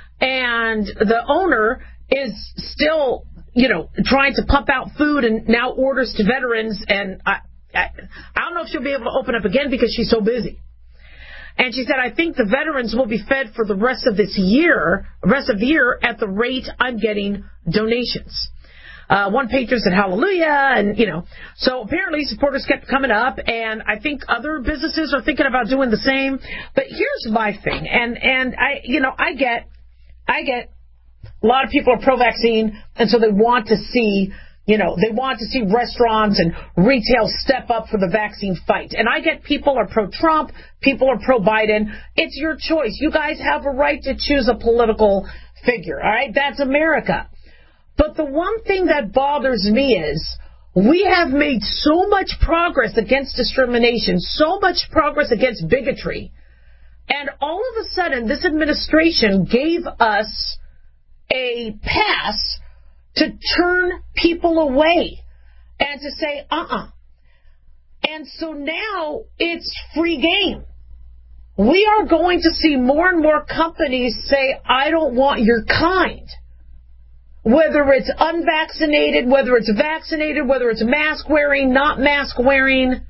and the owner is still, you know, trying to pump out food and now orders to veterans, and I, I, I don't know if she'll be able to open up again because she's so busy. And she said, I think the veterans will be fed for the rest of this year, rest of the year, at the rate I'm getting donations. Uh, one patron said hallelujah, and, you know, so apparently supporters kept coming up, and I think other businesses are thinking about doing the same. But here's my thing, and, and I, you know, I get, I get, a lot of people are pro-vaccine, and so they want to see, you know, they want to see restaurants and retail step up for the vaccine fight. And I get people are pro-Trump, people are pro-Biden. It's your choice. You guys have a right to choose a political figure, all right? That's America. But the one thing that bothers me is we have made so much progress against discrimination, so much progress against bigotry, and all of a sudden this administration gave us a pass to turn people away and to say, uh-uh. And so now it's free game. We are going to see more and more companies say, I don't want your kind. Whether it's unvaccinated, whether it's vaccinated, whether it's mask wearing, not mask wearing.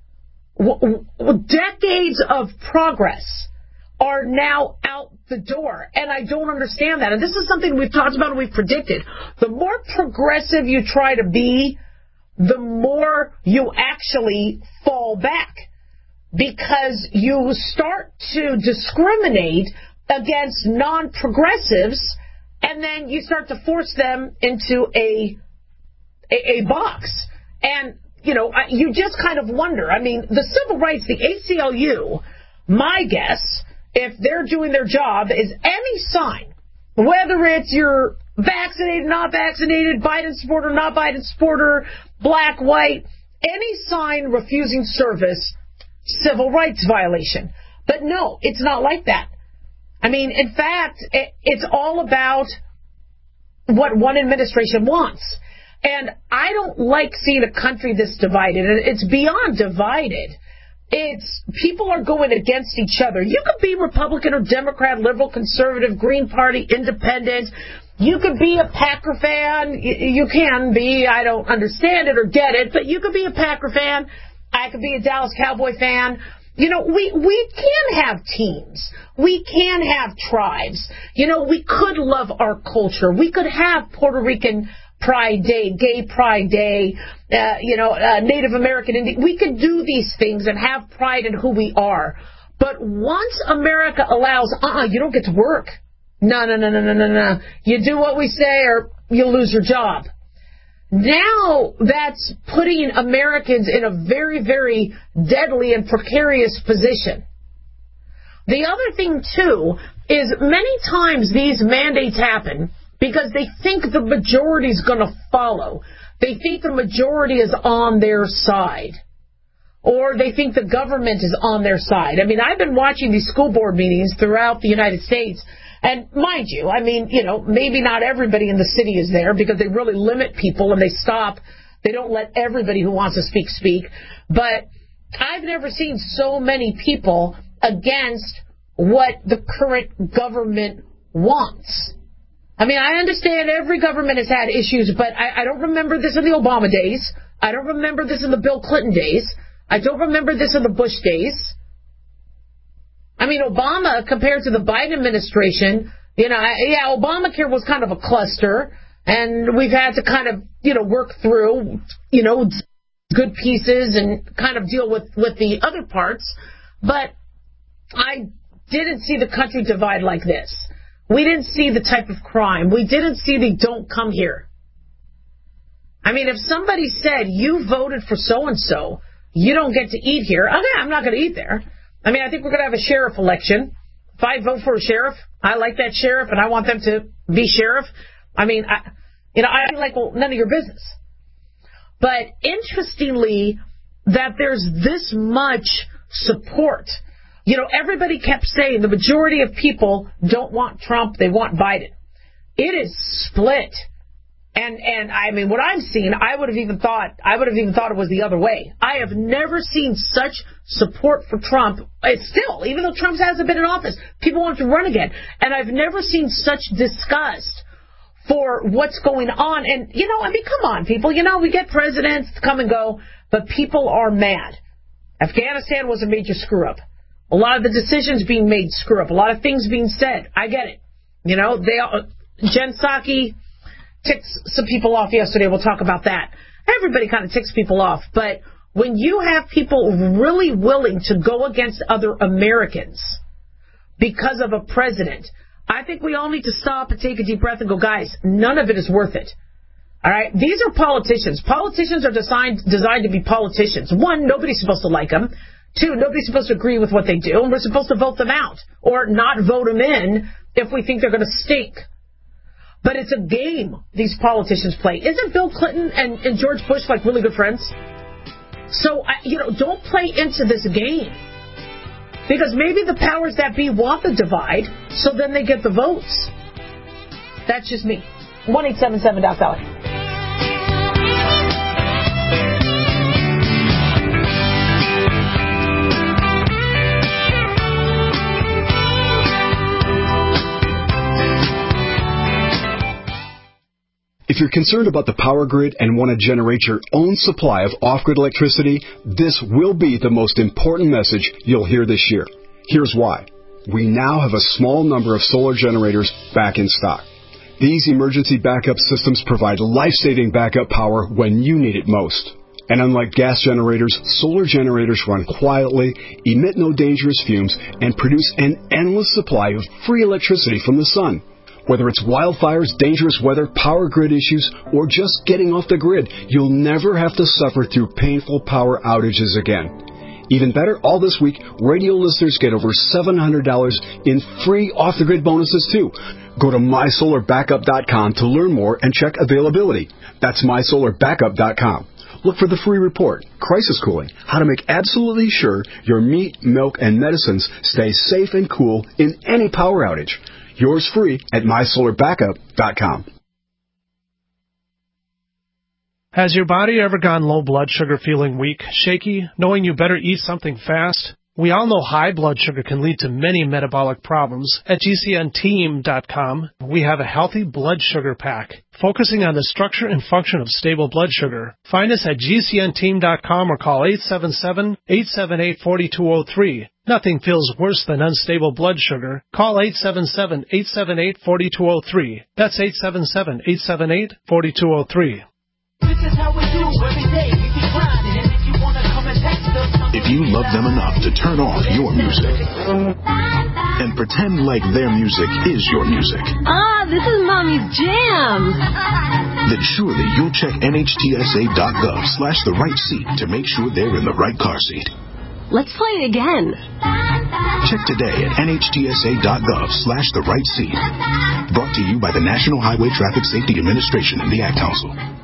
W- w- decades of progress are now out the door. And I don't understand that. And this is something we've talked about and we've predicted. The more progressive you try to be, the more you actually fall back. Because you start to discriminate against non-progressives, and then you start to force them into a, a, a box. And, you know, you just kind of wonder. I mean, the civil rights, the A C L U, my guess, if they're doing their job, is any sign, whether it's you're vaccinated, not vaccinated, Biden supporter, not Biden supporter, black, white, any sign refusing service, civil rights violation. But no, it's not like that. I mean, in fact, it, it's all about what one administration wants. And I don't like seeing a country this divided. And it's beyond divided. It's people are going against each other. You could be Republican or Democrat, liberal, conservative, Green Party, independent. You could be a Packer fan. You, you can be. I don't understand it or get it. But you could be a Packer fan. I could be a Dallas Cowboy fan. You know, we, we can have teams. We can have tribes. You know, we could love our culture. We could have Puerto Rican Pride Day, Gay Pride Day, uh, you know, uh, Native American Indian. We could do these things and have pride in who we are. But once America allows, uh-uh, you don't get to work. No, no, no, no, no, no, no. You do what we say or you'll lose your job. Now that's putting Americans in a very, very deadly and precarious position. The other thing, too, is many times these mandates happen because they think the majority is going to follow. They think the majority is on their side. Or they think the government is on their side. I mean, I've been watching these school board meetings throughout the United States. And mind you, I mean, you know, maybe not everybody in the city is there because they really limit people and they stop. They don't let everybody who wants to speak, speak. But I've never seen so many people against what the current government wants. I mean, I understand every government has had issues, but I, I don't remember this in the Obama days. I don't remember this in the Bill Clinton days. I don't remember this in the Bush days. I mean, Obama, compared to the Biden administration, you know, yeah, Obamacare was kind of a cluster, and we've had to kind of, you know, work through, you know, good pieces and kind of deal with, with the other parts. But I didn't see the country divide like this. We didn't see the type of crime. We didn't see the don't come here. I mean, if somebody said, you voted for so-and-so, you don't get to eat here, okay, I'm not going to eat there. I mean, I think we're going to have a sheriff election. If I vote for a sheriff, I like that sheriff, and I want them to be sheriff. I mean, I, you know, I like, well, none of your business. But interestingly, that there's this much support. You know, everybody kept saying the majority of people don't want Trump, they want Biden. It is split. And, and I mean, what I'm seeing, I would have even thought, I would have even thought it was the other way. I have never seen such support for Trump. It's still, even though Trump hasn't been in office, people want to run again. And I've never seen such disgust for what's going on. And, you know, I mean, come on, people. You know, we get presidents come and go, but people are mad. Afghanistan was a major screw-up. A lot of the decisions being made screw up. A lot of things being said. I get it. You know, they are, Jen Psaki ticked some people off yesterday. We'll talk about that. Everybody kind of ticks people off. But when you have people really willing to go against other Americans because of a president, I think we all need to stop and take a deep breath and go, guys, none of it is worth it. All right? These are politicians. Politicians are designed, designed to be politicians. One, nobody's supposed to like them. Two, nobody's supposed to agree with what they do, and we're supposed to vote them out or not vote them in if we think they're going to stink. But it's a game these politicians play. Isn't Bill Clinton and, and George Bush like really good friends? So, you know, don't play into this game. Because maybe the powers that be want the divide, so then they get the votes. That's just me. one eight seven seven Doc Dolly. If you're concerned about the power grid and want to generate your own supply of off-grid electricity, this will be the most important message you'll hear this year. Here's why. We now have a small number of solar generators back in stock. These emergency backup systems provide life-saving backup power when you need it most. And unlike gas generators, solar generators run quietly, emit no dangerous fumes, and produce an endless supply of free electricity from the sun. Whether it's wildfires, dangerous weather, power grid issues, or just getting off the grid, you'll never have to suffer through painful power outages again. Even better, all this week, radio listeners get over seven hundred dollars in free off-the-grid bonuses, too. Go to my solar backup dot com to learn more and check availability. That's my solar backup dot com. Look for the free report, Crisis Cooling, how to make absolutely sure your meat, milk, and medicines stay safe and cool in any power outage. Yours free at my solar backup dot com. Has your body ever gone low blood sugar, feeling weak, shaky, knowing you better eat something fast? We all know high blood sugar can lead to many metabolic problems. At G C N team dot com, we have a healthy blood sugar pack, focusing on the structure and function of stable blood sugar. Find us at G C N team dot com or call eight seven seven, eight seven eight, four two zero three. Nothing feels worse than unstable blood sugar. Call eight seven seven, eight seven eight, four two zero three. That's eight seven seven, eight seven eight, four two zero three. This is how we do every day. We keep grinding, and if you wanna come and text us, if you love them enough to turn off your music and pretend like their music is your music, ah, this is Mommy's jam, then surely you'll check N H T S A dot gov slash the right seat to make sure they're in the right car seat. Let's play it again. Check today at N H T S A dot gov slash the right seat. Brought to you by the National Highway Traffic Safety Administration and the Ad Council.